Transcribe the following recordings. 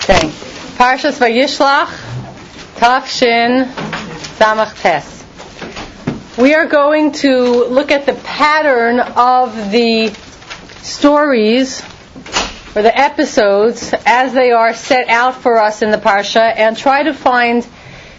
Okay. Parshas Vayishlach, Tafshin Samach Tes. We are going to look at the pattern of the stories or the episodes as they are set out for us in the Parsha and try to find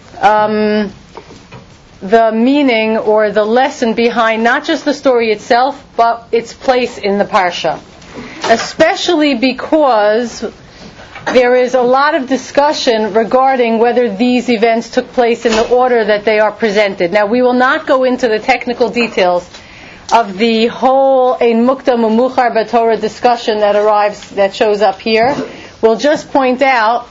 the meaning or the lesson behind not just the story itself, but its place in the Parsha. Especially because there is a lot of discussion regarding whether these events took place in the order that they are presented. Now, we will not go into the technical details of the whole Ein Mukdam U'Muchar B'Torah discussion that shows up here. We'll just point out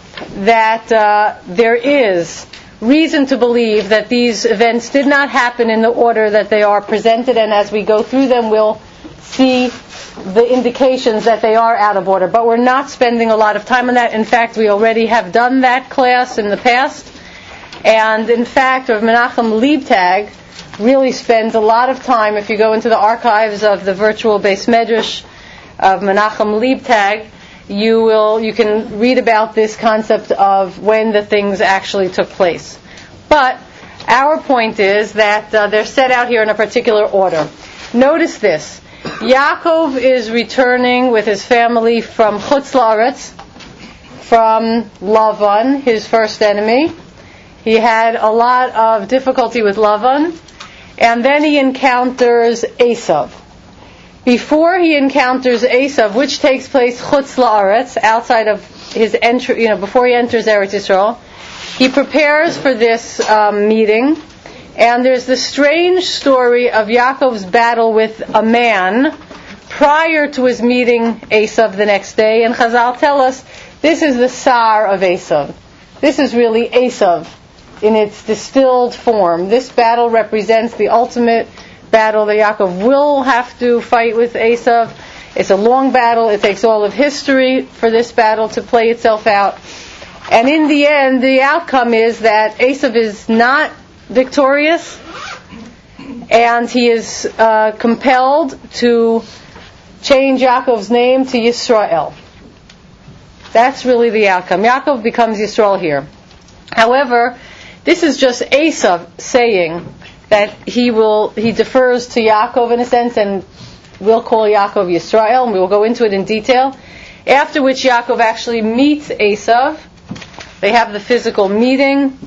that there is reason to believe that these events did not happen in the order that they are presented, and as we go through them, we'll see the indications that they are out of order. But we're not spending a lot of time on that. In fact, we already have done that class in the past. And in fact, Rav Menachem Liebtag really spends a lot of time, if you go into the archives of the virtual Beis Medrash of Menachem Liebtag, you can read about this concept of when the things actually took place. But our point is that they're set out here in a particular order. Notice this. Yaakov is returning with his family from Chutz La'aretz, from Lavan, his first enemy. He had a lot of difficulty with Lavan, and then he encounters Esav. Before he encounters Esav, which takes place Chutz La'aretz, outside of his entry, before he enters Eretz Yisrael, he prepares for this meeting. And there's the strange story of Yaakov's battle with a man prior to his meeting Esav the next day. And Chazal tell us this is the Sar of Esav. This is really Esav in its distilled form. This battle represents the ultimate battle that Yaakov will have to fight with Esav. It's a long battle. It takes all of history for this battle to play itself out. And in the end, the outcome is that Esav is not victorious, and he is compelled to change Yaakov's name to Yisrael. That's really the outcome. Yaakov becomes Yisrael here. However, this is just Esav saying that he defers to Yaakov in a sense, and will call Yaakov Yisrael, and we will go into it in detail. After which Yaakov actually meets Esav. They have the physical meeting.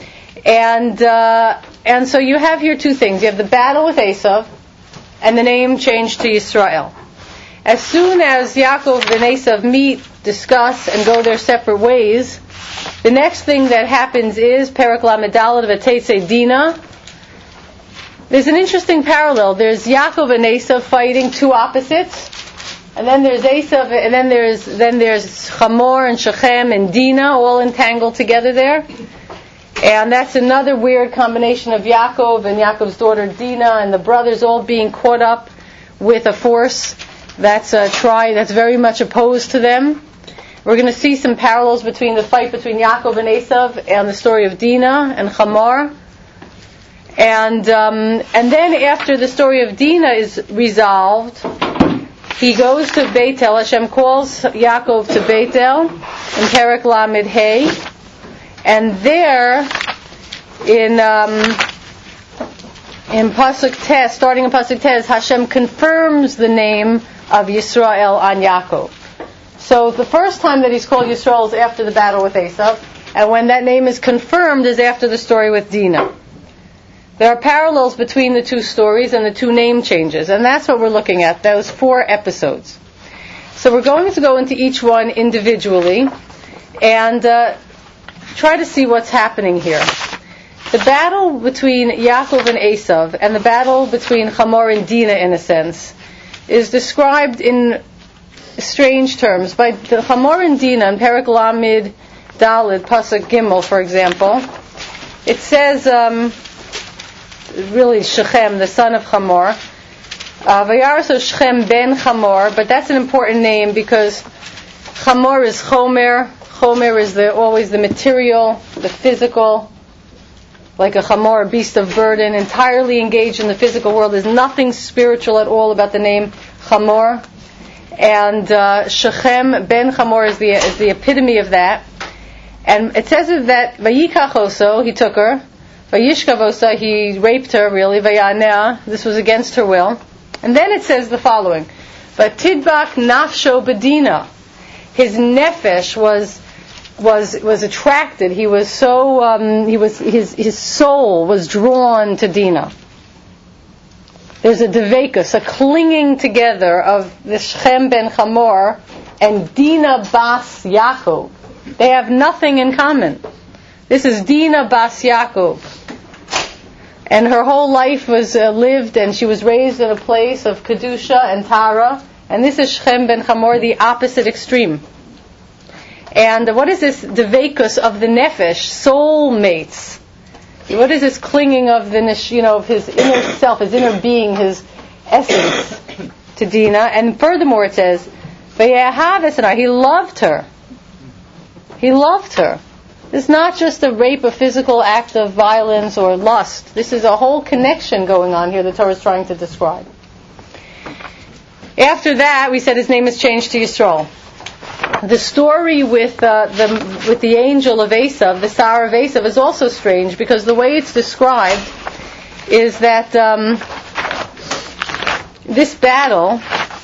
And so you have here two things. You have the battle with Esav and the name changed to Yisrael. As soon as Yaakov and Esav meet, discuss, and go their separate ways, the next thing that happens is Perek Lamed Daled V'Tetzei Dina. There's an interesting parallel. There's Yaakov and Esav fighting two opposites, and then there's Esav, and then there's Hamor and Shechem and Dina all entangled together there. And that's another weird combination of Yaakov and Yaakov's daughter Dinah and the brothers all being caught up with a force that's very much opposed to them. We're going to see some parallels between the fight between Yaakov and Esav and the story of Dinah and Hamor. And then after the story of Dinah is resolved, he goes to Beitel. Hashem calls Yaakov to Beitel in Perek Lamed Hey. And there, in Pasuk Tes, starting in Pasuk Tes, Hashem confirms the name of Yisrael on Yaakov. So the first time that he's called Yisrael is after the battle with Esav, and when that name is confirmed is after the story with Dinah. There are parallels between the two stories and the two name changes, and that's what we're looking at, those 4 episodes. So we're going to go into each one individually, and try to see what's happening here. The battle between Yaakov and Esav, and the battle between Hamor and Dinah, in a sense, is described in strange terms. By the Hamor and Dinah, in Perek Lamed Daled, Pasuk Gimel, for example, it says, really Shechem, the son of Hamor, Vayaraso Shechem ben Hamor, but that's an important name because Hamor is Chomer. Chomer is always the material, the physical, like a Hamor, a beast of burden, entirely engaged in the physical world. There's nothing spiritual at all about the name Hamor. And Shechem ben Hamor is the epitome of that. And it says that Vayikach oso, he took her. Vayishkav osa, he raped her, really. Vayanea, this was against her will. And then it says the following. Vatidbak nafsho bedina. His nefesh was attracted. He was so, his soul was drawn to Dinah. There's a devekus, a clinging together of the Shechem ben Hamor and Dinah bas Yaakov. They have nothing in common. This is Dinah bas Yaakov. And her whole life was lived, and she was raised in a place of Kedusha and Tara. And this is Shechem ben Hamor, the opposite extreme. And what is this devekus of the nefesh, soul mates? What is this clinging of the, of his inner self, his inner being, his essence to Dinah? And furthermore, it says, he loved her. He loved her. This is not just a rape, a physical act of violence or lust. This is a whole connection going on here the Torah is trying to describe. After that, we said his name is changed to Yisrael. The story with the angel of Esav, the Sar of Esav, is also strange because the way it's described is that this battle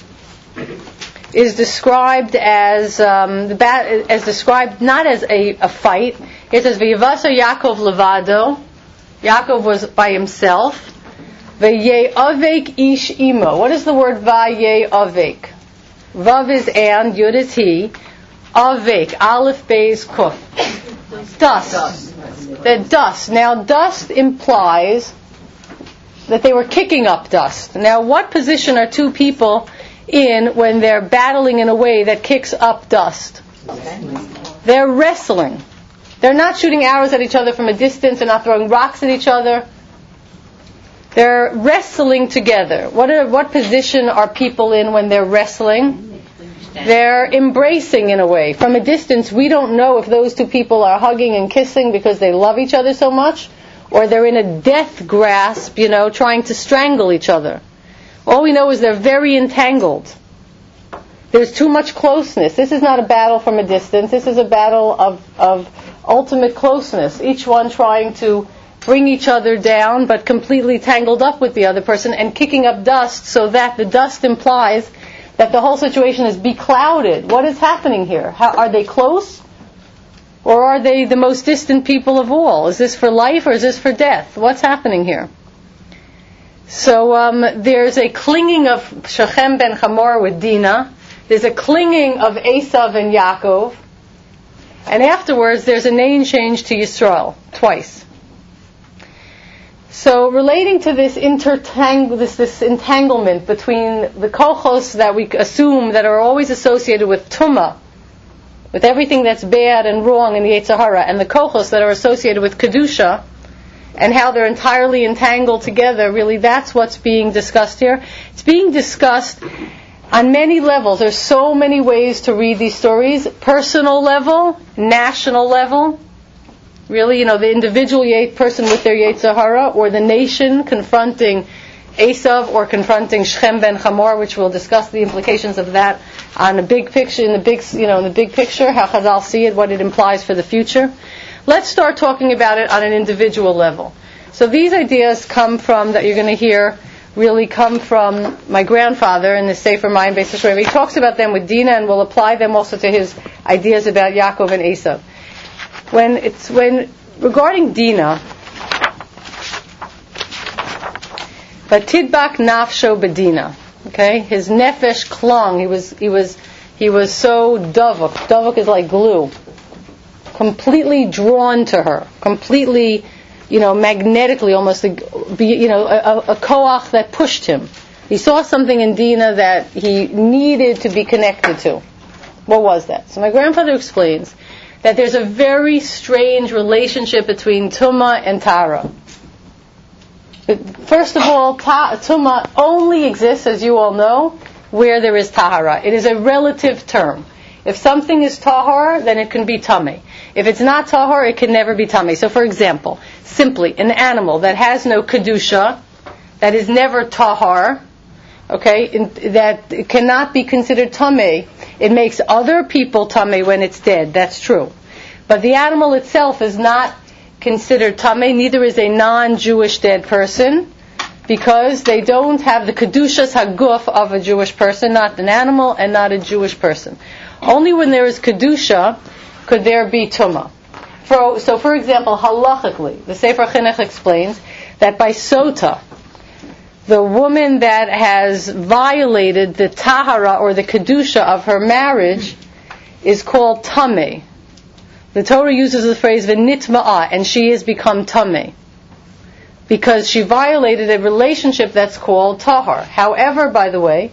is described as described not as a fight. It says V'yivasa Yaakov levado. Yaakov was by himself. V'ye'avek ish imo. What is the word V'ye'avek? Vav is and, Yud is he. Avek, Aleph, Beis, Kuf. Dust. The dust. Now, dust implies that they were kicking up dust. Now, what position are two people in when they're battling in a way that kicks up dust? They're wrestling. They're not shooting arrows at each other from a distance. They're not throwing rocks at each other. They're wrestling together. What position are people in when they're wrestling? They're embracing in a way. From a distance, we don't know if those two people are hugging and kissing because they love each other so much, or they're in a death grasp, trying to strangle each other. All we know is they're very entangled. There's too much closeness. This is not a battle from a distance. This is a battle of ultimate closeness. Each one trying to bring each other down, but completely tangled up with the other person and kicking up dust so that the dust implies that the whole situation is beclouded. What is happening here? Are they close? Or are they the most distant people of all? Is this for life or is this for death? What's happening here? So there's a clinging of Shechem ben Hamor with Dinah. There's a clinging of Esav and Yaakov. And afterwards there's a name change to Yisrael, twice. So relating to this this entanglement between the kochos that we assume that are always associated with tumah, with everything that's bad and wrong in the Yetzer Hara, and the kochos that are associated with kedusha, and how they're entirely entangled together, really that's what's being discussed here. It's being discussed on many levels. There's so many ways to read these stories. Personal level, national level. Really, the individual person with their Yetzer Hara, or the nation confronting Esav or confronting Shechem ben Hamor, which we'll discuss the implications of that on a big picture, in the big picture, how Chazal see it, what it implies for the future. Let's start talking about it on an individual level. So these ideas that you're going to hear, really come from my grandfather in the Sefer Mayim Beis HaShorim. He talks about them with Dinah, and will apply them also to his ideas about Yaakov and Esav. Regarding Dinah, but tidbak nafsho bedina, okay, his nefesh clung. He was so davuk. Davuk is like glue, completely drawn to her, completely, magnetically, almost, a koach that pushed him. He saw something in Dinah that he needed to be connected to. What was that? So my grandfather explains that there's a very strange relationship between Tumah and Tara. First of all, Tumah only exists, as you all know, where there is Tahara. It is a relative term. If something is Tahar, then it can be Tameh. If it's not Tahar, it can never be Tameh. So for example, simply, an animal that has no Kedusha, that is never Tahar, that cannot be considered Tameh. It makes other people Tameh when it's dead, that's true. But the animal itself is not considered tamei, neither is a non-Jewish dead person, because they don't have the kedushas haguf of a Jewish person, not an animal and not a Jewish person. Only when there is kedusha could there be tumah. So, for example, halachically, the Sefer Chinuch explains that by sota, the woman that has violated the tahara or the kedusha of her marriage is called tamei. The Torah uses the phrase v'nitma'a, and she has become tamei, because she violated a relationship that's called tahar. However, by the way,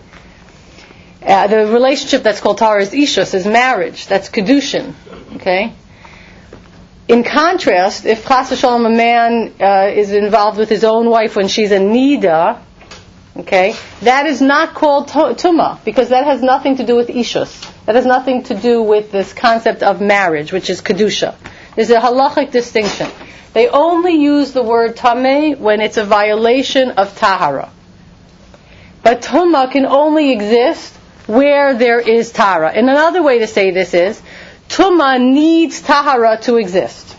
the relationship that's called tahar is ishus, is marriage. That's kedushin. Okay. In contrast, if chas v'shalom a man is involved with his own wife when she's a nida, okay, that is not called tumah, because that has nothing to do with ishus. That has nothing to do with this concept of marriage, which is kedusha. There's a halachic distinction. They only use the word tamei when it's a violation of tahara. But tumah can only exist where there is tahara. And another way to say this is, tumah needs tahara to exist.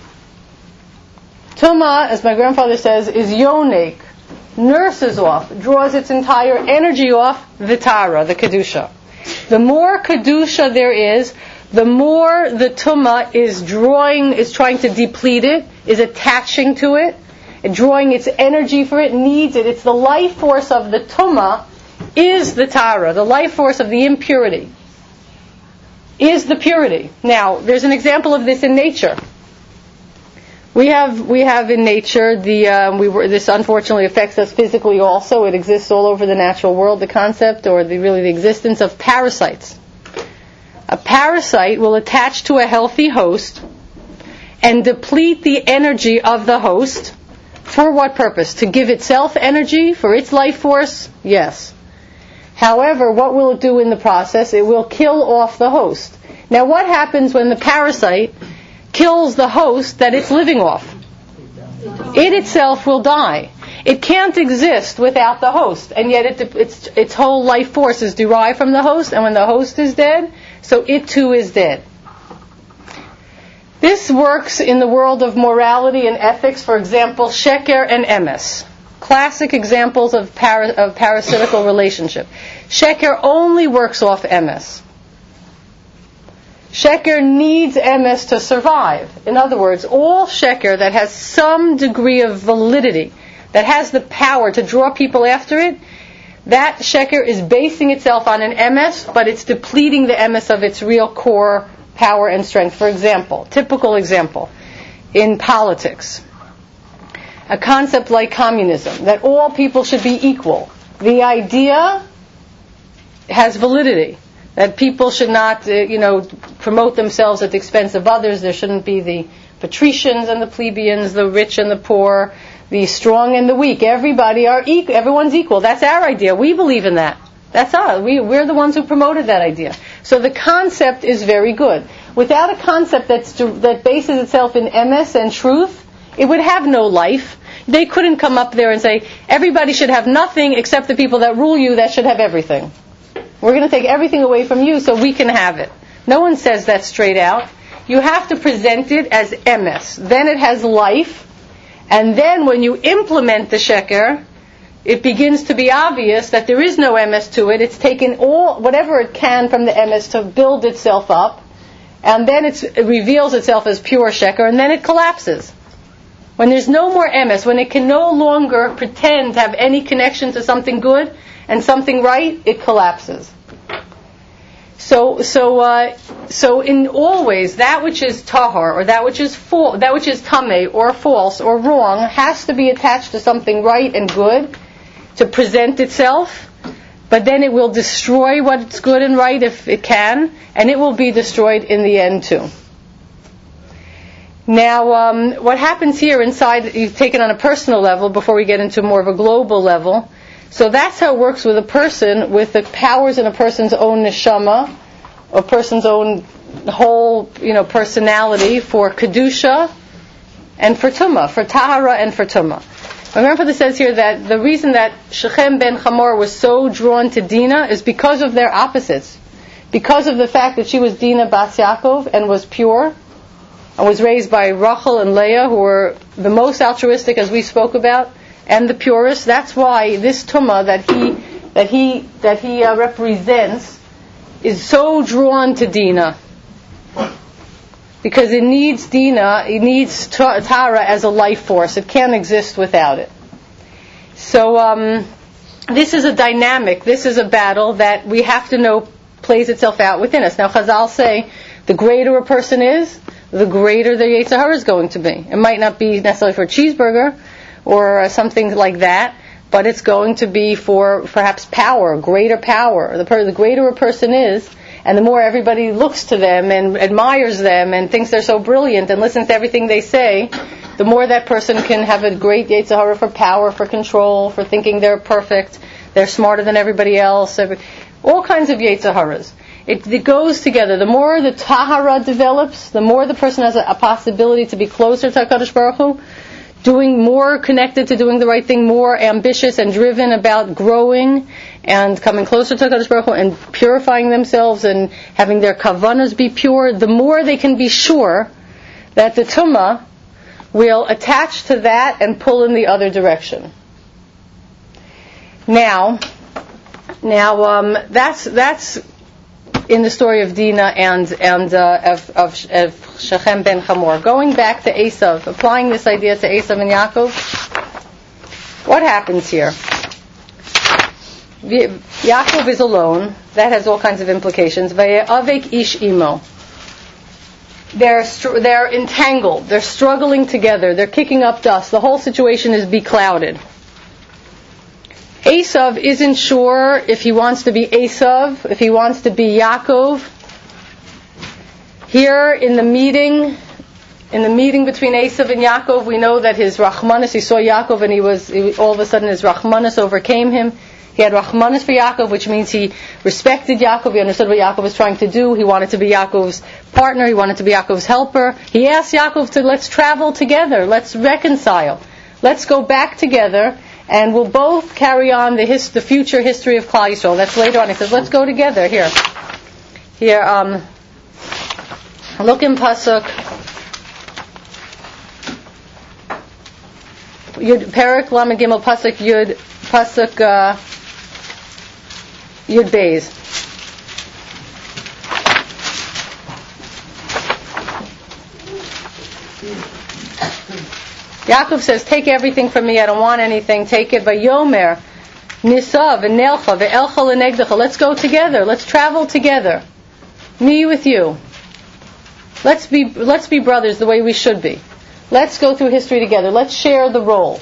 Tumah, as my grandfather says, is yonik, nurses off, draws its entire energy off the tahara, the kedusha. The more kedusha there is, the more the tumah is trying to deplete it, is attaching to it, and drawing its energy for it, needs it. It's the life force of the tumah is the tahara. The life force of the impurity is the purity. Now, there's an example of this in nature. We have in nature this unfortunately affects us physically also. It exists all over the natural world. The concept, or the existence of parasites. A parasite will attach to a healthy host and deplete the energy of the host. For what purpose? To give itself energy for its life force? Yes. However, what will it do in the process? It will kill off the host. Now, what happens when the parasite kills the host that it's living off? It itself will die. It can't exist without the host, and yet its whole life force is derived from the host, and when the host is dead, so it too is dead. This works in the world of morality and ethics, for example, sheker and emes. Classic examples of parasitical relationship. Sheker only works off emes. Sheker needs emes to survive. In other words, all sheker that has some degree of validity, that has the power to draw people after it, that sheker is basing itself on an emes, but it's depleting the emes of its real core power and strength. For example, typical example, in politics, a concept like communism, that all people should be equal. The idea has validity, that people should not, promote themselves at the expense of others. There shouldn't be the patricians and the plebeians, the rich and the poor, the strong and the weak. Everyone's equal. That's our idea. We believe in that. That's us. We're the ones who promoted that idea. So the concept is very good. Without a concept that bases itself in emes and truth, it would have no life. They couldn't come up there and say, everybody should have nothing except the people that rule you that should have everything. We're going to take everything away from you so we can have it. No one says that straight out. You have to present it as emes. Then it has life. And then when you implement the sheker, it begins to be obvious that there is no emes to it. It's taken whatever it can from the emes to build itself up. And then it reveals itself as pure sheker, and then it collapses. When there's no more emes, when it can no longer pretend to have any connection to something good and something right, it collapses. So in all ways, that which is tahar, or that which is tamei, or false, or wrong, has to be attached to something right and good to present itself. But then it will destroy what's good and right if it can, and it will be destroyed in the end too. Now, what happens here inside, you take it on a personal level before we get into more of a global level. So that's how it works with a person, with the powers in a person's own neshama, a person's own whole, personality for kedusha and for tumah, for tahara and for tumah. My grandfather says here that the reason that Shechem ben Hamor was so drawn to Dinah is because of their opposites. Because of the fact that she was Dinah Bas Yaakov and was pure, and was raised by Rachel and Leah, who were the most altruistic, as we spoke about, and the purest. That's why this tumah that he represents is so drawn to Dinah, because it needs Dinah, it needs Tara as a life force. It can't exist without it. So this is a dynamic. This is a battle that we have to know plays itself out within us. Now, Chazal say the greater a person is, the greater the Yetzer Hara is going to be. It might not be necessarily for a cheeseburger or something like that, but it's going to be for perhaps power, greater power. The greater a person is, and the more everybody looks to them and admires them and thinks they're so brilliant and listens to everything they say, the more that person can have a great Yetzer Hara for power, for control, for thinking they're perfect, they're smarter than everybody else, all kinds of Yetzer Haras. It goes together. The more the Tahara develops, the more the person has a possibility to be closer to HaKadosh Baruch Hu, doing more connected to doing the right thing, more ambitious and driven about growing and coming closer to HaKadosh Baruch Hu and purifying themselves and having their kavanas be pure, the more they can be sure that the tumah will attach to that and pull in the other direction. Now, that's in the story of Dinah and of Shechem ben Hamor. Going back to Esav, applying this idea to Esav and Yaakov, what happens here? Yaakov is alone. That has all kinds of implications. Vaye'avek ish imo. They're entangled. They're struggling together. They're kicking up dust. The whole situation is beclouded. Esav isn't sure if he wants to be Esav, if he wants to be Yaakov. Here in the meeting between Esav and Yaakov, we know that his Rachmanis, he saw Yaakov and all of a sudden his Rachmanis overcame him. He had Rachmanis for Yaakov, which means he respected Yaakov, he understood what Yaakov was trying to do, he wanted to be Yaakov's partner, he wanted to be Yaakov's helper. He asked Yaakov to, let's travel together, let's reconcile, let's go back together, and we'll both carry on the future history of Klal Yisrael. That's later on. He says, let's go together. Here, look in Pasuk. Perek Lamed Gimel Pasuk Yud Beis. Yaakov says, take everything from me, I don't want anything, take it. Vayomer, Nisav, V'nelcha, Ve'elcha L'negdecha, let's go together, let's travel together. Me with you. Let's be brothers the way we should be. Let's go through history together, let's share the role.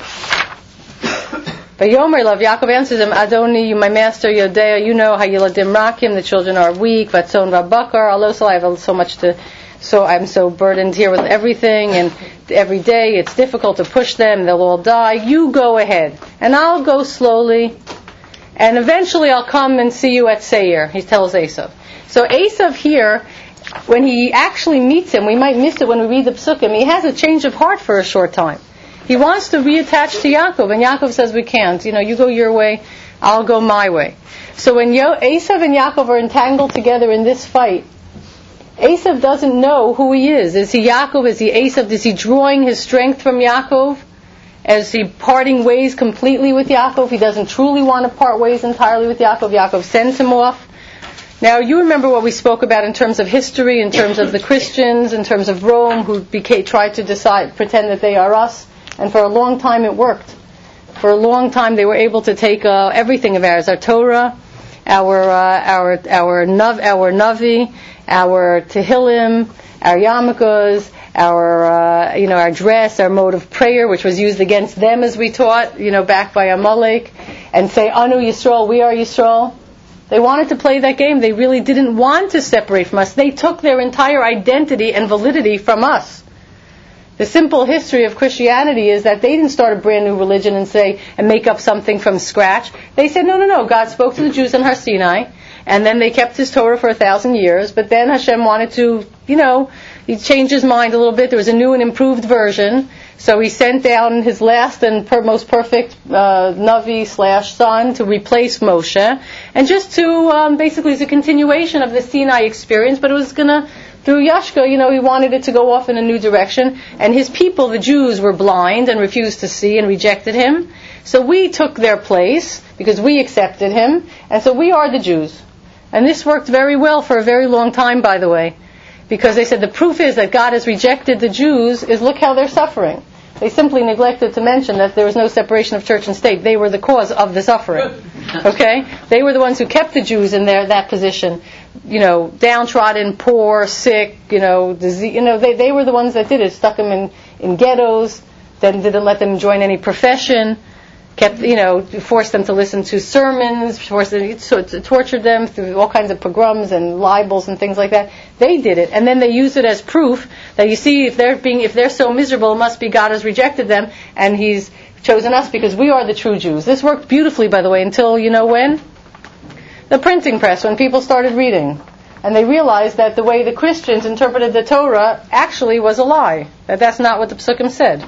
Vayomer Love, Yaakov answers him, Adoni, you my master, Yodea, you know how Yiladim Rakim, the children are weak, Vatzon Rabakar, Alosal, I have so much so I'm so burdened here with everything, and every day it's difficult to push them, they'll all die. You go ahead, and I'll go slowly, and eventually I'll come and see you at Seir, he tells Esav. So Esav here, when he actually meets him, we might miss it when we read the Psukim, he has a change of heart for a short time. He wants to reattach to Yaakov, and Yaakov says we can't. You go your way, I'll go my way. So when Esav and Yaakov are entangled together in this fight, Esav doesn't know who he is. Is he Yaakov? Is he Esav? Is he drawing his strength from Yaakov? Is he parting ways completely with Yaakov? He doesn't truly want to part ways entirely with Yaakov. Yaakov sends him off. Now, you remember what we spoke about in terms of history, in terms of the Christians, in terms of Rome, who tried to pretend that they are us. And for a long time it worked. For a long time they were able to take everything of ours, our Torah, our Navi, our Tehillim, our yarmulkes, our dress, our mode of prayer, which was used against them, as we taught, back by Amalek, and say, Anu Yisrael, we are Yisrael. They wanted to play that game. They really didn't want to separate from us. They took their entire identity and validity from us. The simple history of Christianity is that they didn't start a brand new religion and make up something from scratch. They said, no, God spoke to the Jews in Har Sinai, and then they kept his Torah for 1,000 years, but then Hashem wanted to, he changed his mind a little bit. There was a new and improved version, so he sent down his last and most perfect Navi/son to replace Moshe, and just to, basically it's a continuation of the Sinai experience, but it was going to through Yashka, he wanted it to go off in a new direction, and his people, the Jews, were blind and refused to see and rejected him. So we took their place because we accepted him, and so we are the Jews. And this worked very well for a very long time, by the way, because they said the proof is that God has rejected the Jews is look how they're suffering. They simply neglected to mention that there was no separation of church and state. They were the cause of the suffering. Okay? They were the ones who kept the Jews in that position. Downtrodden, poor, sick, disease. They were the ones that did it. Stuck them in ghettos, then didn't let them join any profession, forced them to listen to sermons, tortured them through all kinds of pogroms and libels and things like that. They did it, and then they used it as proof that you see, if they're so miserable, it must be God has rejected them, and He's chosen us because we are the true Jews. This worked beautifully, by the way, until when? The printing press, when people started reading, and they realized that the way the Christians interpreted the Torah actually was a lie. That's not what the Psukim said.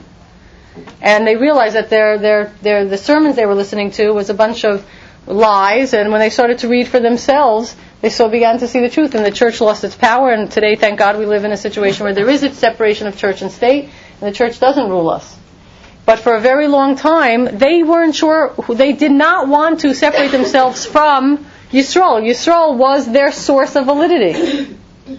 And they realized that the sermons they were listening to was a bunch of lies, and when they started to read for themselves, they began to see the truth, and the church lost its power, and today, thank God, we live in a situation where there is a separation of church and state, and the church doesn't rule us. But for a very long time, they weren't sure, they did not want to separate themselves from Yisrael. Yisrael was their source of validity.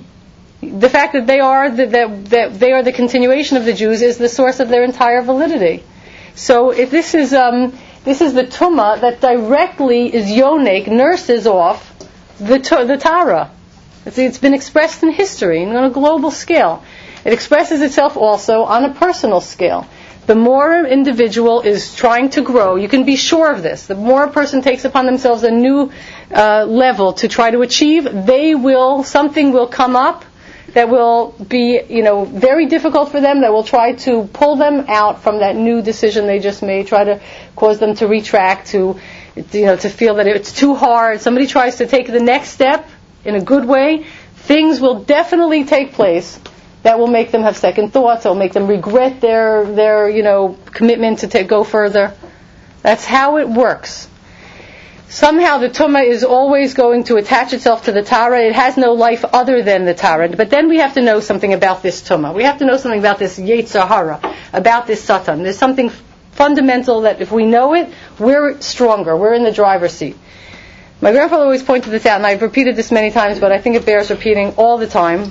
The fact that they are the continuation of the Jews is the source of their entire validity. So if this is the tumah that directly is yonik, nurses off the Tara. It's been expressed in history and on a global scale. It expresses itself also on a personal scale. The more an individual is trying to grow, you can be sure of this. The more a person takes upon themselves a new level to try to achieve, something will come up that will be, very difficult for them, that will try to pull them out from that new decision they just made, try to cause them to retract, to feel that it's too hard. Somebody tries to take the next step in a good way, things will definitely take place that will make them have second thoughts, that will make them regret their commitment to go further. That's how it works. Somehow the tumah is always going to attach itself to the Tara. It has no life other than the Tara. But then we have to know something about this tumah. We have to know something about this Yetzer Hara, about this Satan. There's something fundamental that if we know it, we're stronger. We're in the driver's seat. My grandfather always pointed this out, and I've repeated this many times, but I think it bears repeating all the time.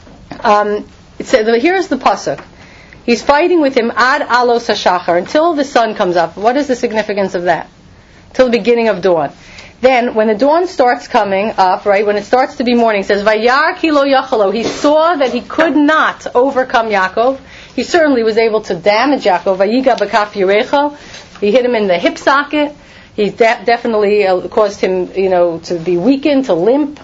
It says, here's the pasuk. He's fighting with him ad alos hashachar, until the sun comes up. What is the significance of that? Till the beginning of dawn. Then, when the dawn starts coming up, right, when it starts to be morning, it says, Vayar ki lo yachalo. He saw that he could not overcome Yaakov. He certainly was able to damage Yaakov. Vayiga b'kaf yirecho. He hit him in the hip socket. He definitely caused him, to be weakened, to limp.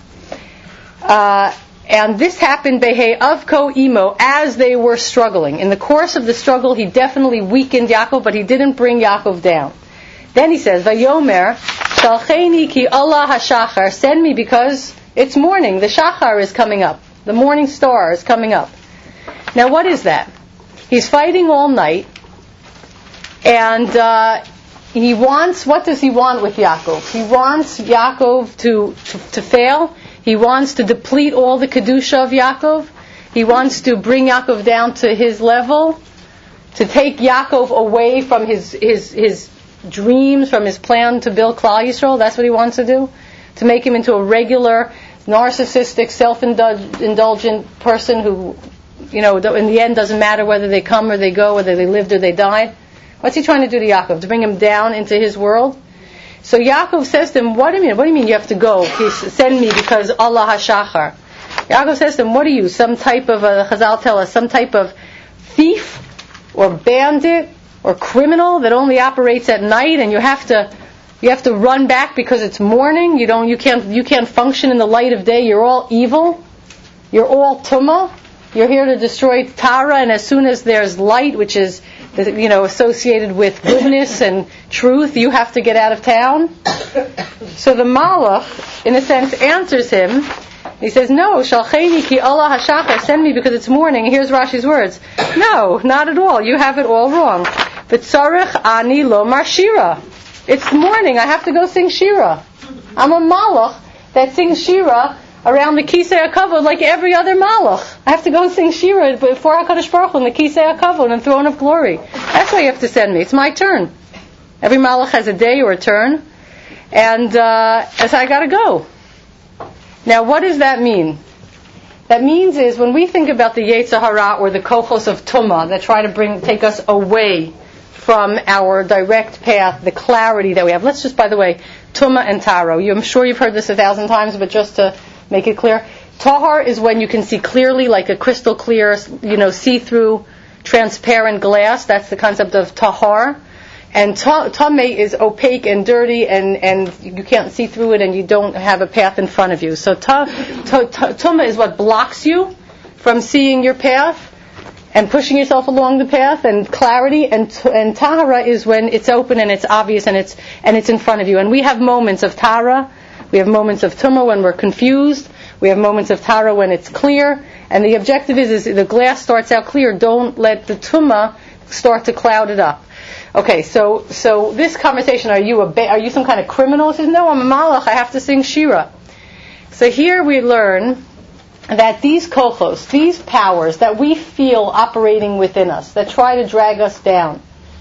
And this happened behei avko imo, as they were struggling. In the course of the struggle, he definitely weakened Yaakov, but he didn't bring Yaakov down. Then he says, Vayomer, Shalcheni ki Allah hashachar, send me because it's morning. The shachar is coming up. The morning star is coming up. Now what is that? He's fighting all night, and what does he want with Yaakov? He wants Yaakov to fail. He wants to deplete all the kedusha of Yaakov. He wants to bring Yaakov down to his level, to take Yaakov away from his dreams, from his plan to build Klal Yisrael. That's what he wants to do. To make him into a regular, narcissistic, self-indulgent person who, in the end doesn't matter whether they come or they go, whether they lived or they died. What's he trying to do to Yaakov? To bring him down into his world? So Yaakov says to him, what do you mean? What do you mean you have to go? Send me because Allah hashachar. Yaakov says to him, what are you? Some type of, Chazal tell us, some type of thief or bandit or criminal that only operates at night, and you have to run back because it's morning. You can't function in the light of day. You're all evil. You're all tumah. You're here to destroy Tara, and as soon as there's light, which is associated with goodness and truth, you have to get out of town. So the Malach, in a sense, answers him. He says, no, Shalcheni ki Allah hashachar, send me because it's morning. Here's Rashi's words. No, not at all. You have it all wrong. V'tzarech ani lomar shira. It's morning. I have to go sing shira. I'm a Malach that sings shira around the Kisei HaKavod like every other Malach. I have to go sing Shira before HaKadosh Baruch Hu in the Kisei HaKavod and Throne of Glory. That's why you have to send me. It's my turn. Every Malach has a day or a turn. And so I got to go. Now, what does that mean? That means is when we think about the Yetzer Hara or the Kochos of Tumah that try to take us away from our direct path, the clarity that we have. Let's just, by the way, Tumah and Taro. I'm sure you've heard this 1,000 times, but just to make it clear, Tahar is when you can see clearly, like a crystal clear, see-through, transparent glass. That's the concept of Tahar. And Tameh is opaque and dirty, and you can't see through it, and you don't have a path in front of you. So Tumah is what blocks you from seeing your path and pushing yourself along the path, and clarity. And Tahara is when it's open and it's obvious and it's in front of you. And we have moments of Tahara, we have moments of Tumah when we're confused, we have moments of Tahara when it's clear. And the objective is the glass starts out clear. Don't let the Tumah start to cloud it up. Okay, so this conversation, are you some kind of criminal? He says, no, I'm a Malach, I have to sing Shira. So here we learn that these kochos, these powers that we feel operating within us, that try to drag us down,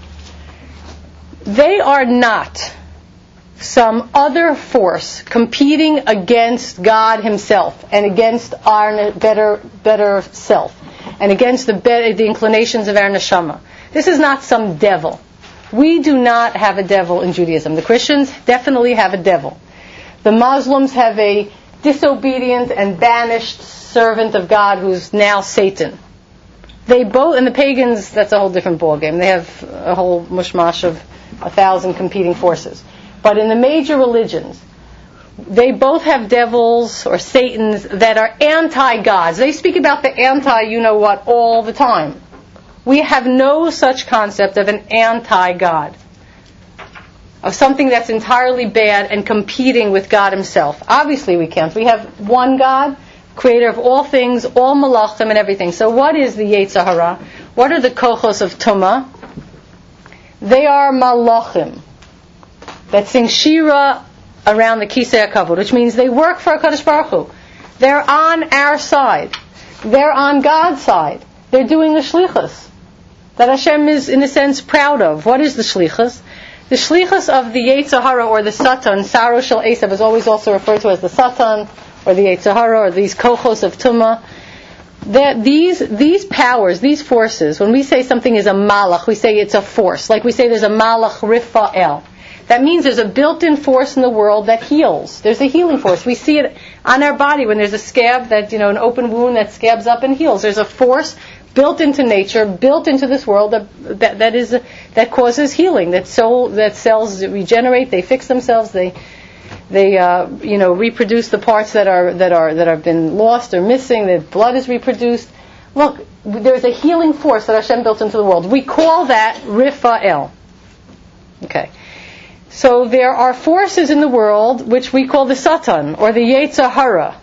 they are not some other force competing against God Himself and against our better self and against the inclinations of our neshama. This is not some devil. We do not have a devil in Judaism. The Christians definitely have a devil. The Muslims have a disobedient and banished servant of God who's now Satan. They both, and the pagans, that's a whole different ballgame. They have a whole mushmash of 1,000 competing forces. But in the major religions, they both have devils or Satans that are anti-gods. They speak about the anti-you-know-what all the time. We have no such concept of an anti-God, of something that's entirely bad and competing with God Himself. Obviously we can't. We have one God, creator of all things, all malachim and everything. So what is the Yetzer Hara? What are the kochos of Tumah? They are malachim that sing Shira around the Kisei HaKavod, which means they work for HaKadosh Baruch Hu. They're on our side. They're on God's side. They're doing the shlichus that Hashem is, in a sense, proud of. What is the shlichus? The shlichus of the Yetzer Hara or the Satan, Saro Shel Esav, is always also referred to as the Satan or the Yetzer Hara or these kochos of Tumah. These powers, these forces, when we say something is a malach, we say it's a force. Like we say there's a malach Rifa'el. That means there's a built-in force in the world that heals. There's a healing force. We see it on our body when there's a scab, an open wound that scabs up and heals. There's a force built into nature, built into this world that causes healing. That cells regenerate, they fix themselves, they reproduce the parts that have been lost or missing. The blood is reproduced. Look, there's a healing force that Hashem built into the world. We call that Rifa'el. Okay. So there are forces in the world which we call the Satan or the Yetzer Hara.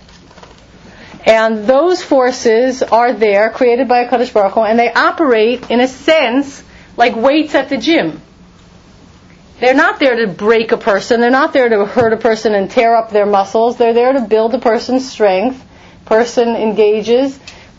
And those forces are there, created by HaKadosh Baruch Hu, and they operate, in a sense, like weights at the gym. They're not there to break a person. They're not there to hurt a person and tear up their muscles. They're there to build a person's strength. Person engages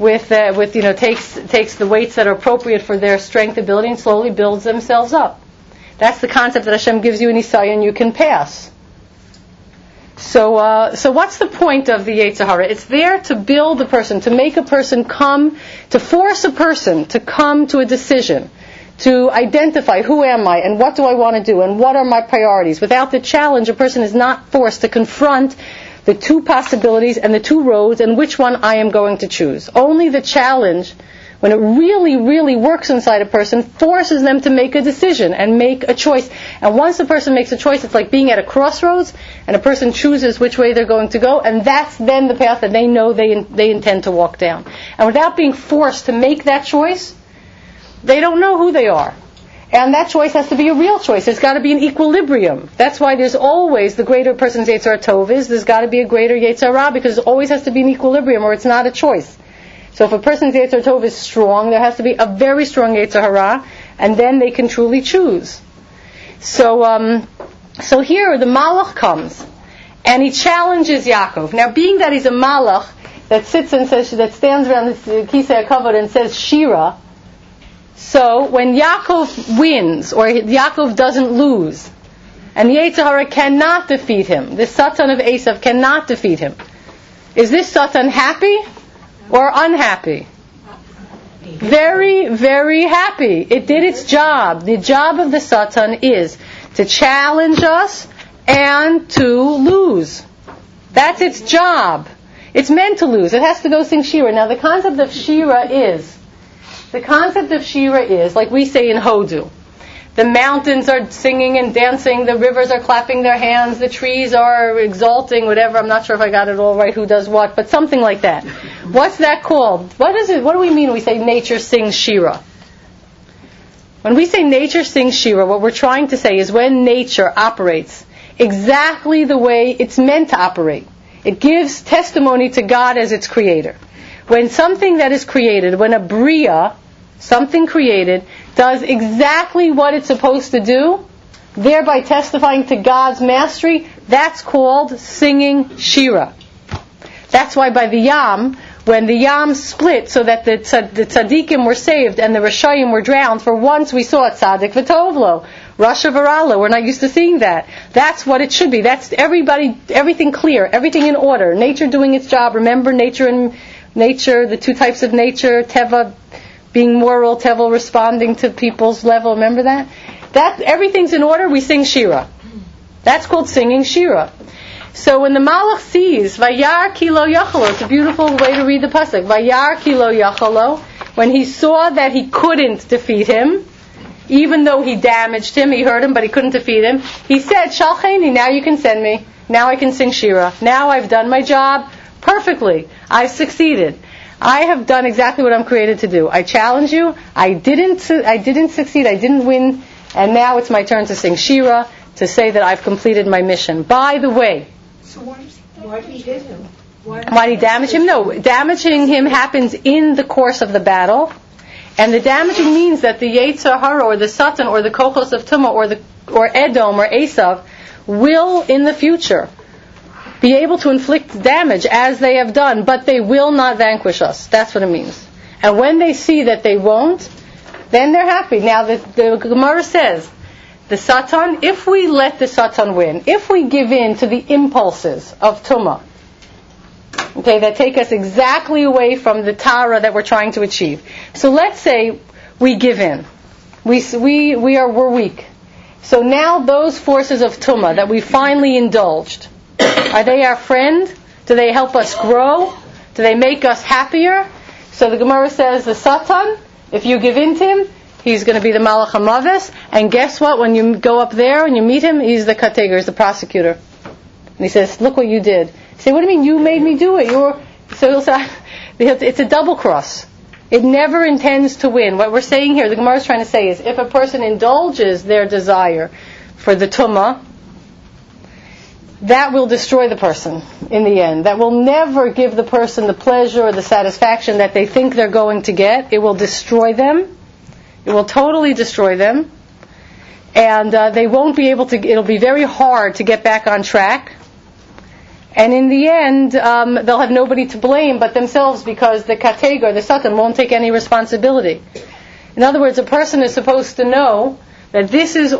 takes the weights that are appropriate for their strength ability and slowly builds themselves up. That's the concept that Hashem gives you in Isaiah, and you can pass. So what's the point of the Yetzer Hara? It's there to build a person, to make a person come, to force a person to come to a decision, to identify who am I and what do I want to do and what are my priorities. Without the challenge, a person is not forced to confront the two possibilities and the two roads and which one I am going to choose. Only the challenge, when it really, really works inside a person, forces them to make a decision and make a choice. And once a person makes a choice, it's like being at a crossroads, and a person chooses which way they're going to go, and that's then the path that they know they intend to walk down. And without being forced to make that choice, they don't know who they are. And that choice has to be a real choice. There's got to be an equilibrium. That's why there's always, the greater a person's Yetzer Tov is, there's got to be a greater Yetzer Ra, because there always has to be an equilibrium, or it's not a choice. So if a person's Yetzer Tov is strong, there has to be a very strong Yetzer Hara, and then they can truly choose. So here the Malach comes, And he challenges Yaakov. Now, being that he's a malach that sits and says, that stands around the Kisei HaKavod and says Shira, so when Yaakov wins, or Yaakov doesn't lose, and the Yetzer Hara cannot defeat him, the Satan of Esav cannot defeat him, is this Satan happy or unhappy? Very, very happy. It did its job. The job of the Satan is to challenge us and to lose. That's its job. It's meant to lose. It has to go sing Shira. Now the concept of Shira is, like we say in Hodu, the mountains are singing and dancing, the rivers are clapping their hands, the trees are exalting, whatever. I'm not sure if I got it all right, who does what, but something like that. What's that called? What do we mean when we say nature sings Shira? When we say nature sings Shira, what we're trying to say is when nature operates exactly the way it's meant to operate. It gives testimony to God as its creator. When something that is created, when a bria, something created, does exactly what it's supposed to do, thereby testifying to God's mastery, that's called singing Shira. That's why by the Yam, when the Yam split so that the tzaddikim were saved and the Rashayim were drowned, for once we saw tzaddik v'tovlo, Rasha v'rala. We're not used to seeing that. That's what it should be. That's everything clear, everything in order. Nature doing its job. Remember nature and nature, the two types of nature, Teva being moral, Tevel responding to people's level. Remember that? That everything's in order, we sing Shira. That's called singing Shira. So when the Malach sees Vayar Kilo Yachalo, it's a beautiful way to read the pasuk. Vayar Kilo Yachalo, when he saw that he couldn't defeat him, even though he damaged him, he hurt him, but he couldn't defeat him, he said, Shalcheni, now you can send me. Now I can sing Shira. Now I've done my job perfectly. I've succeeded. I have done exactly what I'm created to do. I challenge you. I didn't succeed. I didn't win. And now it's my turn to sing Shira, to say that I've completed my mission. By the way, so why did he hit him? Why did he damage him? No, damaging him happens in the course of the battle. And the damaging means that the Yetzer Hara, or the Satan, or the Kochos of Tumah, or Edom, or Esav, will in the future be able to inflict damage as they have done, but they will not vanquish us. That's what it means. And when they see that they won't, then they're happy. Now the Gemara says, the Satan, if we let the Satan win, if we give in to the impulses of Tumah, okay, that take us exactly away from the Tara that we're trying to achieve. So let's say we give in. We're weak. So now those forces of Tumah that we finally indulged, are they our friend? Do they help us grow? Do they make us happier? So the Gemara says the Satan, if you give in to him, he's going to be the Malach HaMaves. And guess what? When you go up there and you meet him, he's the Kateger, he's the prosecutor. And he says, look what you did. You say, what do you mean? You made me do it. So he'll say, it's a double cross. It never intends to win. What we're saying here, the Gemara is trying to say is, if a person indulges their desire for the Tumah, that will destroy the person in the end. That will never give the person the pleasure or the satisfaction that they think they're going to get. It will destroy them. It will totally destroy them. And they won't be able to, it'll be very hard to get back on track. And in the end, they'll have nobody to blame but themselves, because the Kateger, the Satan, won't take any responsibility. In other words, a person is supposed to know that this is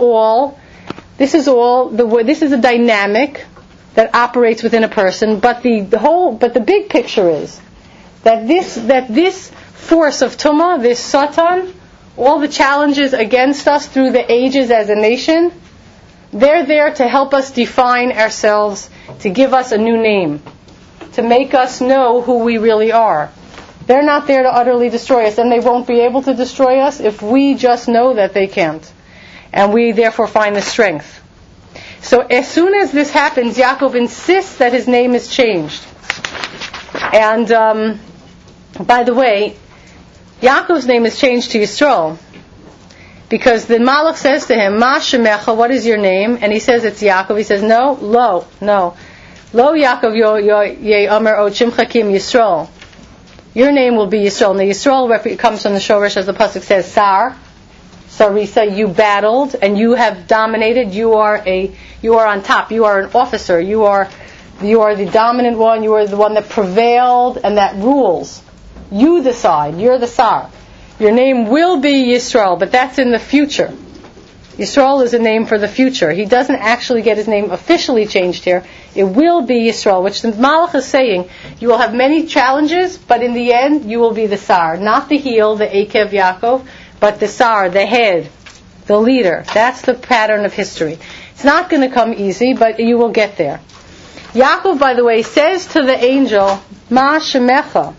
a dynamic that operates within a person, but the big picture is that this force of Tumah, this Satan, all the challenges against us through the ages as a nation, they're there to help us define ourselves, to give us a new name, to make us know who we really are. They're not there to utterly destroy us, and they won't be able to destroy us if we just know that they can't. And we therefore find the strength. So as soon as this happens, Yaakov insists that his name is changed. And by the way, Yaakov's name is changed to Yisrael, because the Malach says to him, Ma Shemecha, what is your name? And he says it's Yaakov. He says, no. Lo Yaakov ye Omer o Shimcha Kim Yisrael. Your name will be Yisrael. Now Yisrael comes from the Shoresh, as the pasuk says, Sar, Sarisa, you battled and you have dominated. You are on top. You are an officer. You are You are the dominant one. You are the one that prevailed and that rules. You decide. You're the Sar. Your name will be Yisrael, but that's in the future. Yisrael is a name for the future. He doesn't actually get his name officially changed here. It will be Yisrael, which the Malach is saying, you will have many challenges, but in the end, you will be the Sar. Not the heel, the Ekev Yaakov, but the Sar, the head, the leader. That's the pattern of history. It's not going to come easy, but you will get there. Yaakov, by the way, says to the angel, Ma Shemecha,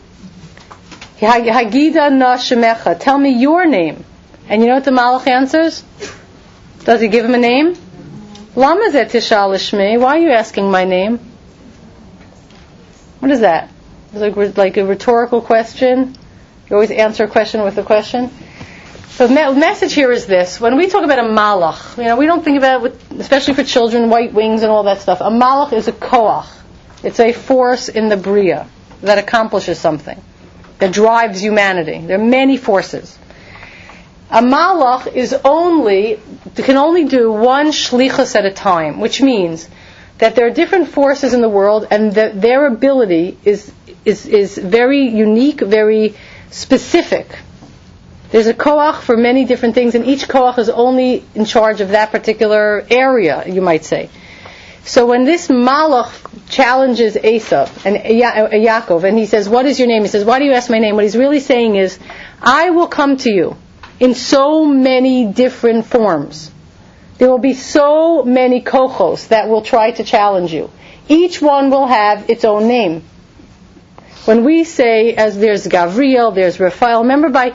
Hagida na Shemecha, tell me your name. And you know what the Malach answers? Does he give him a name? Lama zeh tishal l'shmei? Why are you asking my name? What is that? It's like a rhetorical question. You always answer a question with a question. So the message here is this. When we talk about a malach, we don't think about it, especially for children, white wings and all that stuff. A malach is a koach. It's a force in the bria that accomplishes something, that drives humanity. There are many forces. A malach can only do one shlichus at a time, which means that there are different forces in the world, and that their ability is very unique, very specific. There's a koach for many different things, and each koach is only in charge of that particular area, you might say. So when this malach challenges Esav and Yaakov, and he says, what is your name? He says, why do you ask my name? What he's really saying is, I will come to you in so many different forms. There will be so many kochos that will try to challenge you. Each one will have its own name. When we say, as there's Gavriel, there's Raphael, remember by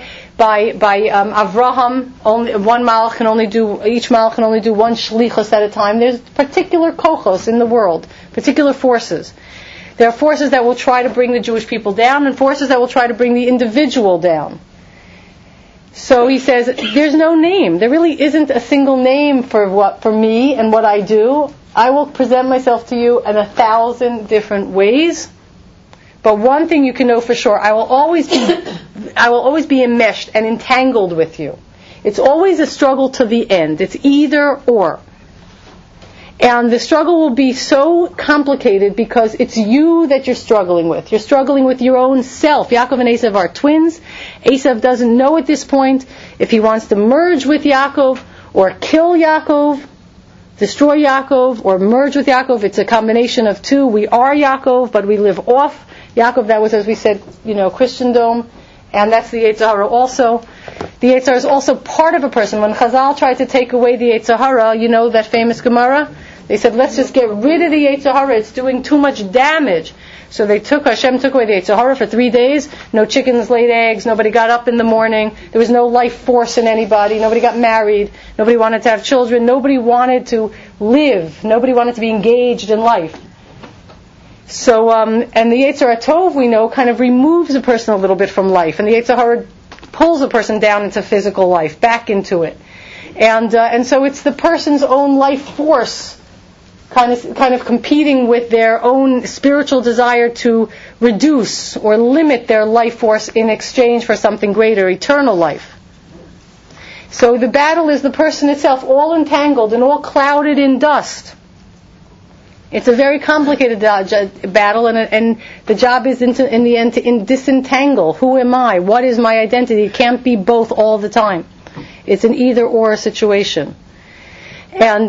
Avraham, only each malach can only do one shlichus at a time. There's particular kochos in the world, particular forces. There are forces that will try to bring the Jewish people down, and forces that will try to bring the individual down. So he says, there's no name. There really isn't a single name for me and what I do. I will present myself to you in 1,000 different ways. But one thing you can know for sure, I will always be enmeshed and entangled with you. It's always a struggle to the end. It's either or. And the struggle will be so complicated because it's you that you're struggling with. You're struggling with your own self. Yaakov and Esav are twins. Esav doesn't know at this point if he wants to merge with Yaakov or kill Yaakov, destroy Yaakov, or merge with Yaakov. It's a combination of two. We are Yaakov, but we live off Yaakov. That was, as we said, Christendom. And that's the Yetzer Hara also. The Yetzer Hara is also part of a person. When Chazal tried to take away the Yetzer Hara, that famous Gemara, they said, let's just get rid of the Yetzer Hara. It's doing too much damage. So Hashem took away the Yetzer Hara for 3 days. No chickens laid eggs. Nobody got up in the morning. There was no life force in anybody. Nobody got married. Nobody wanted to have children. Nobody wanted to live. Nobody wanted to be engaged in life. So, and the Yetzer Hara Tov, we know, kind of removes a person a little bit from life. And the Yetzer Hara pulls a person down into physical life, back into it. And so it's the person's own life force kind of competing with their own spiritual desire to reduce or limit their life force in exchange for something greater, eternal life. So the battle is the person itself, all entangled and all clouded in dust. It's a very complicated battle, and the job is in the end to disentangle. Who am I? What is my identity? It can't be both all the time. It's an either-or situation. And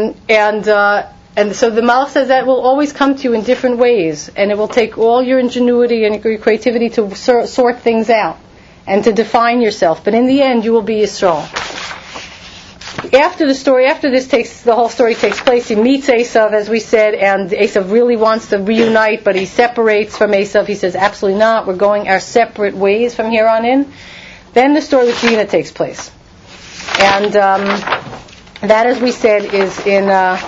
so the Malach says that will always come to you in different ways, and it will take all your ingenuity and your creativity to sort things out and to define yourself. But in the end, you will be Yisrael. After the whole story takes place. He meets Esav, as we said, and Esav really wants to reunite, but he separates from Esav. He says, absolutely not. We're going our separate ways from here on in. Then the story with Dinah takes place, and that, as we said, is in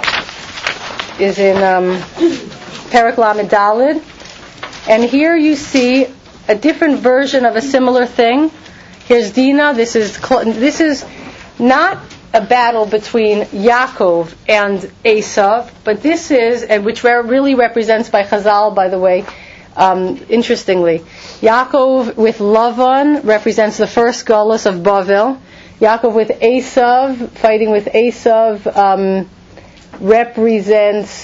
Perek Lamed Daled. And here you see a different version of a similar thing. Here's Dinah. This is not a battle between Yaakov and Esav, but this is, and which really represents by Chazal, by the way, interestingly, Yaakov with Lavan represents the first Galus of Bavel. Yaakov with Esav, fighting with Esav, represents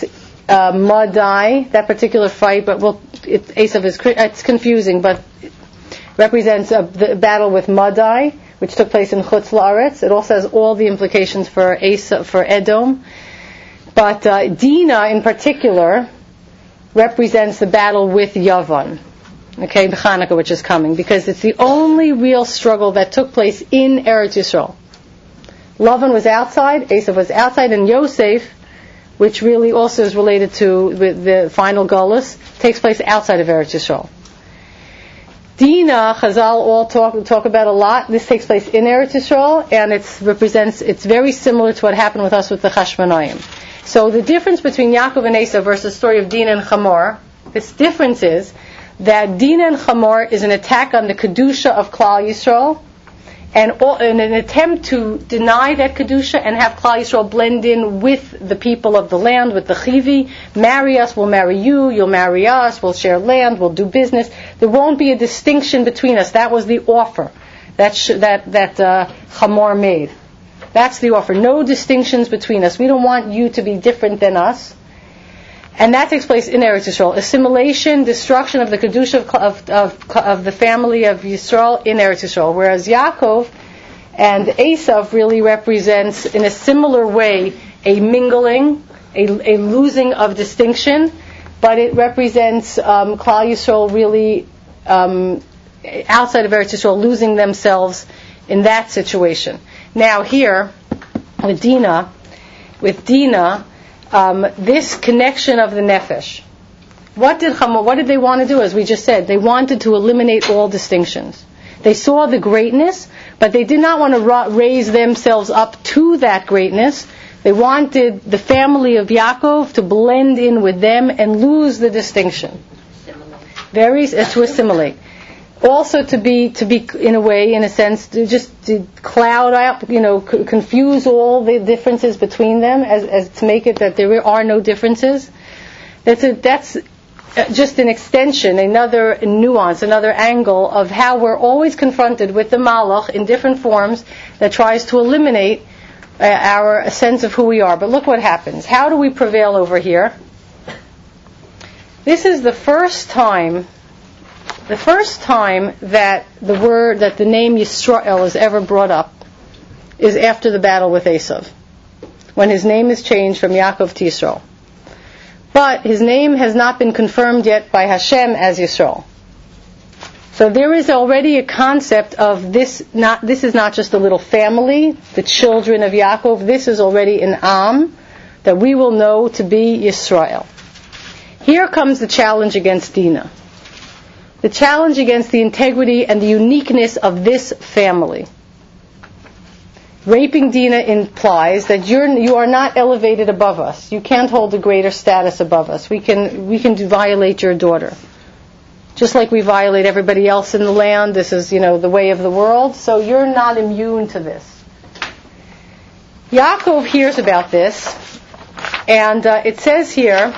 Madai, that particular fight, but Esav it's confusing, but it represents the battle with Madai, which took place in Chutz La'aretz. It also has all the implications for Edom. But Dinah in particular represents the battle with Yavan, okay, Chanukah, which is coming, because it's the only real struggle that took place in Eretz Yisrael. Lavan was outside, Esav was outside, and Yosef, which really also is related to the final Golus, takes place outside of Eretz Yisrael. Dinah, Chazal all talk about a lot. This takes place in Eretz Yisrael, and it's very similar to what happened with us with the Chashmonaim. So the difference between Yaakov and Esav versus the story of Dinah and Chamor, this difference is that Dinah and Chamor is an attack on the Kedusha of Klal Yisrael, and in an attempt to deny that Kedusha and have Klal Yisrael blend in with the people of the land, with the Chivi. Marry us, we'll marry you, you'll marry us, we'll share land, we'll do business. There won't be a distinction between us. That was the offer that Chamor made. That's the offer. No distinctions between us. We don't want you to be different than us. And that takes place in Eretz Yisrael. Assimilation, destruction of the Kedusha of the family of Yisrael in Eretz Yisrael. Whereas Yaakov and Esav really represents, in a similar way, a mingling, a losing of distinction, but it represents Klal Yisrael really outside of Eretz Yisrael, losing themselves in that situation. Now here, with Dinah, this connection of the nefesh. What did they want to do? As we just said, they wanted to eliminate all distinctions. They saw the greatness, but they did not want to raise themselves up to that greatness. They wanted the family of Yaakov to blend in with them and lose the distinction. To assimilate. Also to be in a way, in a sense, to cloud up, confuse all the differences between them, as to make it that there are no differences. That's just an extension, another nuance, another angle of how we're always confronted with the Malach in different forms that tries to eliminate our sense of who we are. But look what happens. How do we prevail over here? This is the first time that the name Yisrael is ever brought up is after the battle with Esav, when his name is changed from Yaakov to Yisrael. But his name has not been confirmed yet by Hashem as Yisrael. So there is already a concept of this is not just a little family, the children of Yaakov. This is already an Am that we will know to be Yisrael. Here comes the challenge against Dinah. The challenge against the integrity and the uniqueness of this family. Raping Dinah implies that you are not elevated above us. You can't hold a greater status above us. We can violate your daughter. Just like we violate everybody else in the land. This is, the way of the world. So you're not immune to this. Yaakov hears about this, and it says here,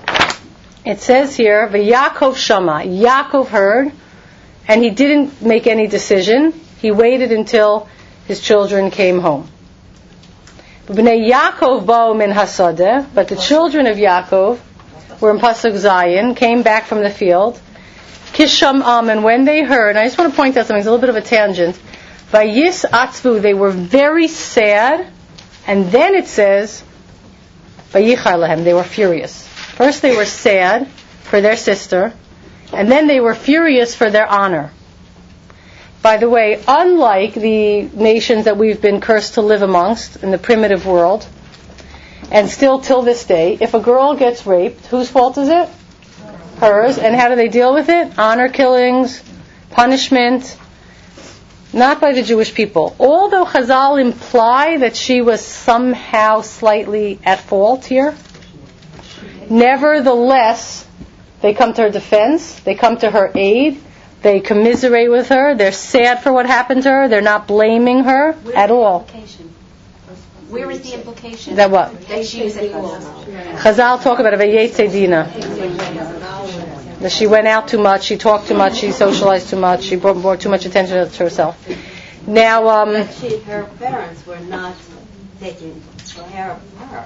V'Yaakov shama. Yaakov heard, and he didn't make any decision. He waited until his children came home. B'nei Yaakov ba'u min hasadeh, but the children of Yaakov were in Pasuk Zayin, came back from the field. Kisham'am, and when they heard, I just want to point out something, it's a little bit of a tangent. Vayis atzvu, they were very sad, and then it says, Vayichar lehem, they were furious. First they were sad for their sister, and then they were furious for their honor. By the way, unlike the nations that we've been cursed to live amongst in the primitive world, and still till this day, if a girl gets raped, whose fault is it? Hers. And how do they deal with it? Honor killings, punishment. Not by the Jewish people. Although Chazal imply that she was somehow slightly at fault here, nevertheless, they come to her defense, they come to her aid, they commiserate with her, they're sad for what happened to her, they're not blaming her at all. Where is the implication? That what? That she was at fault. Chazal talk about Vayetze Dinah. That she went out too much, she talked too much, she socialized too much, she brought too much attention to herself. Now, her parents were not They didn't care of her.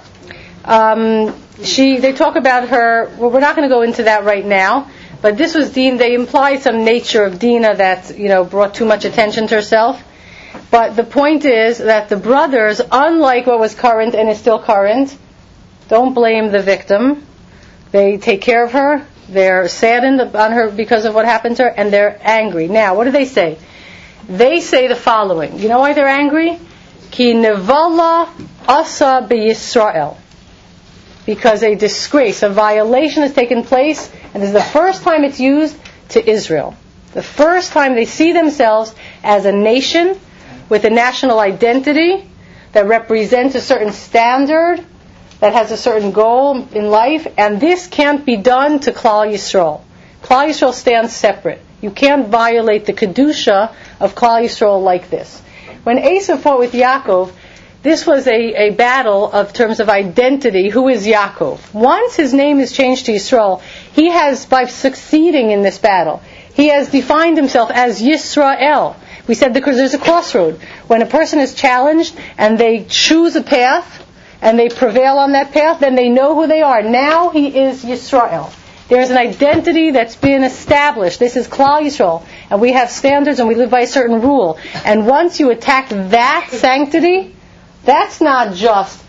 They talk about her. Well, we're not going to go into that right now. But this was Dinah. They imply some nature of Dinah that brought too much attention to herself. But the point is that the brothers, unlike what was current and is still current, don't blame the victim. They take care of her. They're saddened on her because of what happened to her, and they're angry. Now, what do they say? They say the following. You know why they're angry? Ki nevala asa b'Yisrael. Because a disgrace, a violation has taken place, and this is the first time it's used to Israel. The first time they see themselves as a nation with a national identity that represents a certain standard, that has a certain goal in life, and this can't be done to Klal Yisrael. Klal Yisrael stands separate. You can't violate the Kedusha of Klal Yisrael like this. When Esav fought with Yaakov, this was a battle of terms of identity. Who is Yaakov? Once his name is changed to Yisrael, he has, by succeeding in this battle, he has defined himself as Yisrael. We said because there's a crossroad. When a person is challenged and they choose a path and they prevail on that path, then they know who they are. Now he is Yisrael. There's an identity that's been established. This is Klal Yisrael. And we have standards and we live by a certain rule. And once you attack that sanctity, that's not just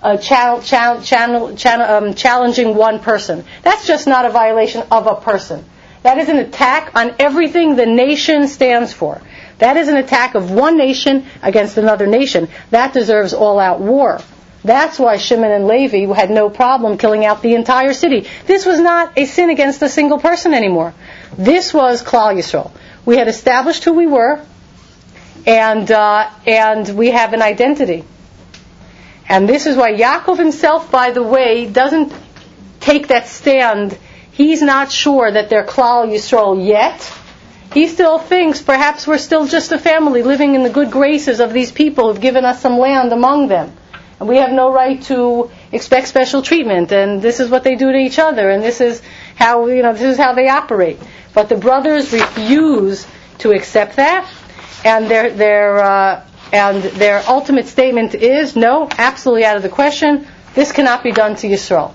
challenging one person. That's just not a violation of a person. That is an attack on everything the nation stands for. That is an attack of one nation against another nation. That deserves all-out war. That's why Shimon and Levi had no problem killing out the entire city. This was not a sin against a single person anymore. This was Klal Yisrael. We had established who we were, and we have an identity. And this is why Yaakov himself, by the way, doesn't take that stand. He's not sure that they're Klal Yisrael yet. He still thinks perhaps we're still just a family living in the good graces of these people who've given us some land among them. And we have no right to expect special treatment. And this is what they do to each other. And this is how they operate. But the brothers refuse to accept that. And their ultimate statement is, no, absolutely out of the question. This cannot be done to Yisrael.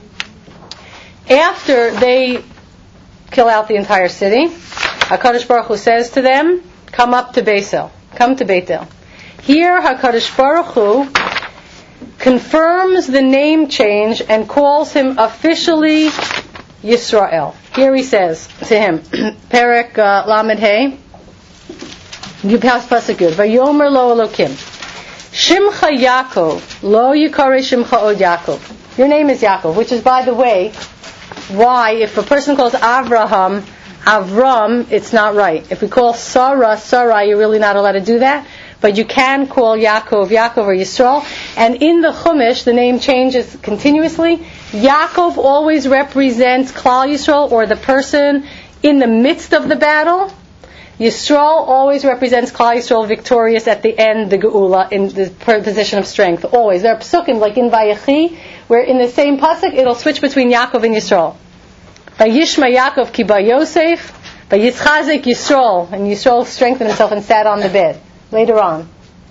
After they kill out the entire city, HaKadosh Baruch Hu says to them, come up to Beisel. Come to Beitel. Here HaKadosh Baruch Hu confirms the name change and calls him officially Yisrael. Here he says to him, Perek Lamed Hey, you pass pasuk good. Vayomer lo Elokim, Shimcha Yaakov, lo yikare Shimcha od Yaakov. Your name is Yaakov, which is, by the way, why if a person calls Avram, it's not right. If we call Sarah, you're really not allowed to do that. But you can call Yaakov or Yisrael. And in the Chumash, the name changes continuously. Yaakov always represents Klal Yisrael, or the person in the midst of the battle. Yisrael always represents Klal Yisrael victorious at the end, the Geula, in the position of strength. Always. There are psukim, like in Vayechi, where in the same pasuk, it'll switch between Yaakov and Yisrael. Vayishma Yaakov ki ba Yosef, vayitzchazek Yisrael, and Yisrael strengthened himself and sat on the bed. Later on.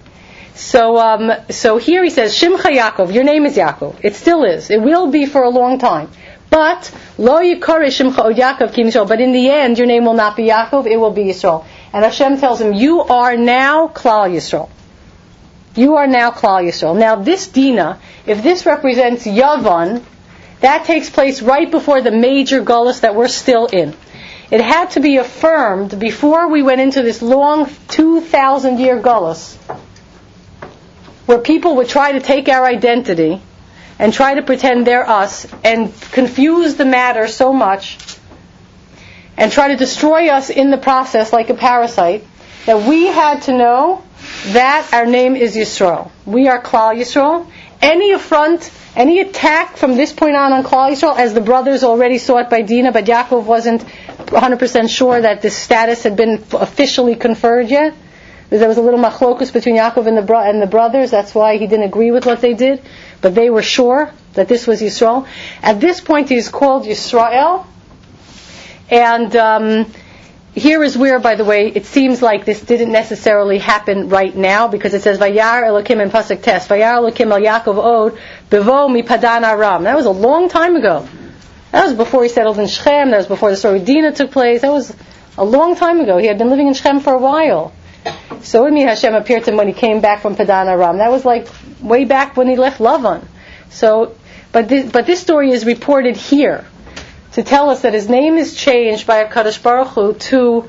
So here he says, Shimcha Yaakov, your name is Yaakov. It still is. It will be for a long time. But, Lo Yikare Shimcha od Yaakov ki Yisrael. But in the end, your name will not be Yaakov, it will be Yisrael. And Hashem tells him, you are now Klal Yisrael. You are now Klal Yisrael. Now this Dinah, if this represents Yavan, that takes place right before the major Gullus that we're still in. It had to be affirmed before we went into this long 2,000-year Gullus, where people would try to take our identity and try to pretend they're us and confuse the matter so much and try to destroy us in the process like a parasite, that we had to know that our name is Yisrael. We are Klal Yisrael. Any affront, any attack from this point on Klal Yisrael, as the brothers already saw it by Dinah, but Yaakov wasn't 100% sure that this status had been officially conferred yet. There was a little machlokus between Yaakov and the brothers. That's why he didn't agree with what they did. But they were sure that this was Yisrael. At this point, he's called Yisrael. And here is where, by the way, it seems like this didn't necessarily happen right now, because it says, Vayar Elokim in Pasuk Tes, Vayar Elokim el Yaakov od, Bevo mi Padan Aram. That was a long time ago. That was before he settled in Shechem. That was before the story of Dinah took place. That was a long time ago. He had been living in Shechem for a while. So what do you mean Hashem appeared to him when he came back from Padan Aram? That was like way back when he left Lavan. So, but this story is reported here to tell us that his name is changed by HaKadosh Baruch Hu to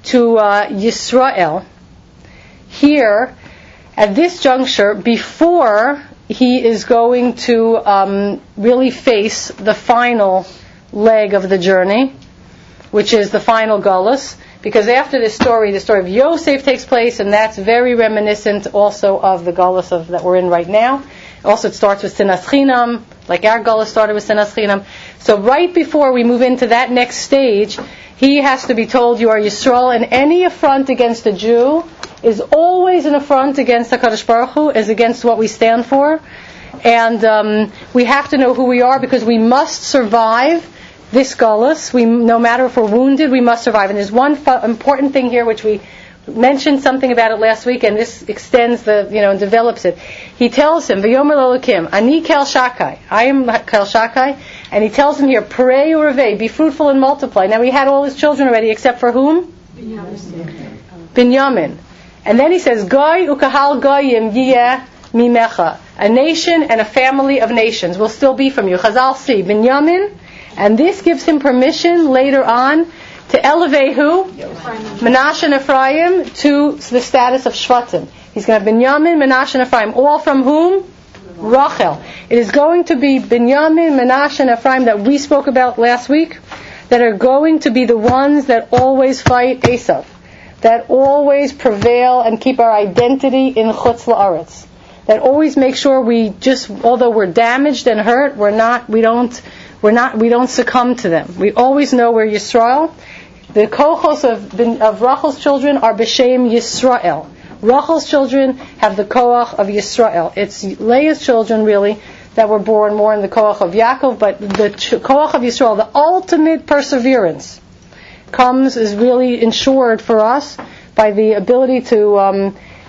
Yisrael. Here, at this juncture, before he is going to really face the final leg of the journey, which is the final Galus. Because after this story, the story of Yosef takes place, and that's very reminiscent also of the Galus that we're in right now. Also, it starts with Sinas Chinam, like our Galus started with Sinas Chinam. So right before we move into that next stage, he has to be told, you are Yisrael, and any affront against a Jew is always an affront against HaKadosh Baruch Hu, is against what we stand for. And we have to know who we are, because we must survive this Galus. No matter if we're wounded, we must survive. And there's one important thing here, which we mentioned something about it last week, and this extends and develops it. He tells him, V'yomer Elokim, Ani Kel Shakai, I am Kel Shakai, and he tells him here, Perei urevei, be fruitful and multiply. Now he had all his children already, except for whom? Binyamin. And then he says, Goy ukahal goyim yiyeh mimecha, a nation and a family of nations will still be from you. Chazal see, Binyamin, and this gives him permission later on to elevate who? Menashe and Ephraim to the status of Shvatim. He's going to have Binyamin, Menashe and Ephraim, all from whom? Rachel. It is going to be Binyamin, Menashe and Ephraim that we spoke about last week, that are going to be the ones that always fight Esav, that always prevail and keep our identity in Chutz La'aretz, that always make sure although we're damaged and hurt, we don't succumb to them. We always know we're Yisrael. The kochos of Rachel's children are b'shem Yisrael. Rachel's children have the koach of Yisrael. It's Leah's children, really, that were born more in the koach of Yaakov, but the koach of Yisrael, the ultimate perseverance, is really ensured for us by the ability to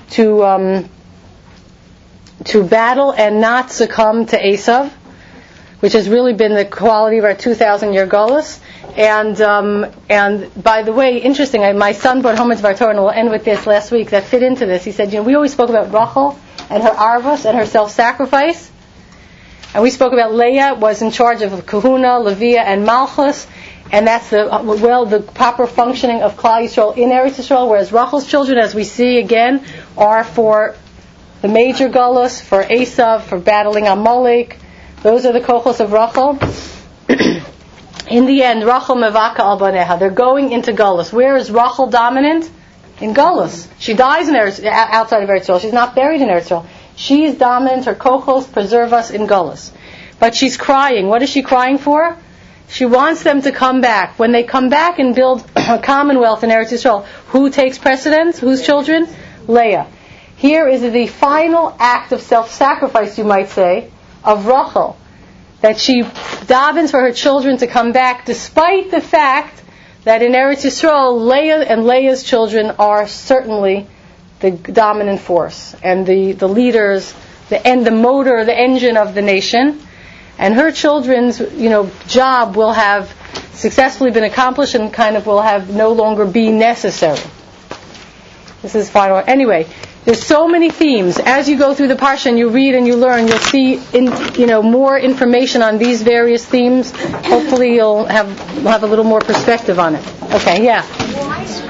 battle and not succumb to Esav, which has really been the quality of our 2,000-year Galus. And by the way, interesting, my son brought home his Dvar Torah, and we'll end with this last week, that fit into this. He said, we always spoke about Rachel and her arvos and her self-sacrifice. And we spoke about Leah was in charge of Kahuna, Leviah, and Malchus. And that's the proper functioning of Klal Yisrael in Eretz Yisrael, whereas Rachel's children, as we see again, are for the major Galus, for Esav, for battling Amalek. Those are the kochos of Rachel. In the end, Rachel mevaka al baneha. They're going into Galus. Where is Rachel dominant? In Galus. She dies outside of Eretz Yisrael. She's not buried in Eretz Yisrael. She's dominant. Her kochos preserve us in Galus. But she's crying. What is she crying for? She wants them to come back. When they come back and build a commonwealth in Eretz Yisrael, who takes precedence? Whose children? Leah. Here is the final act of self-sacrifice, you might say, of Rachel, that she davens for her children to come back, despite the fact that in Eretz Yisrael, Leah and Leah's children are certainly the dominant force and the leaders, the motor, the engine of the nation. And her children's, job will have successfully been accomplished and will have no longer be necessary. This is final. Anyway, there's so many themes. As you go through the Parsha and you read and you learn, you'll see more information on these various themes. Hopefully you'll have a little more perspective on it. Okay, yeah. Why